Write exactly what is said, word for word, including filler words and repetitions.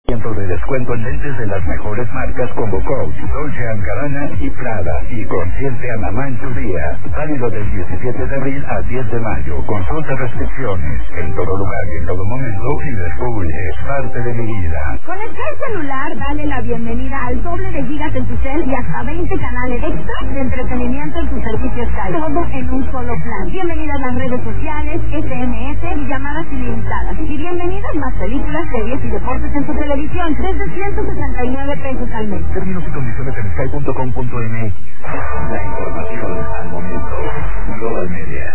de descuento en lentes de las mejores marcas como Coach, Dolce and Gabbana y Prada. Y consiente a mamá en tu día. Válido del diecisiete de abril al diez de mayo. Consulta restricciones. En todo lugar y en todo momento, Liverpool es parte de mi vida. Con el Cel celular, dale la bienvenida al doble de gigas en tu cel y hasta veinte canales extra de entretenimiento en tu servicio Sky. Todo en un solo plan. Bienvenida a las redes sociales, S M S y llamadas ilimitadas. Y bienvenidas más películas, series y deportes en tu televisión desde ciento sesenta y nueve pesos al mes. Términos y condiciones en sky punto com punto m x. La información al momento. Global Media.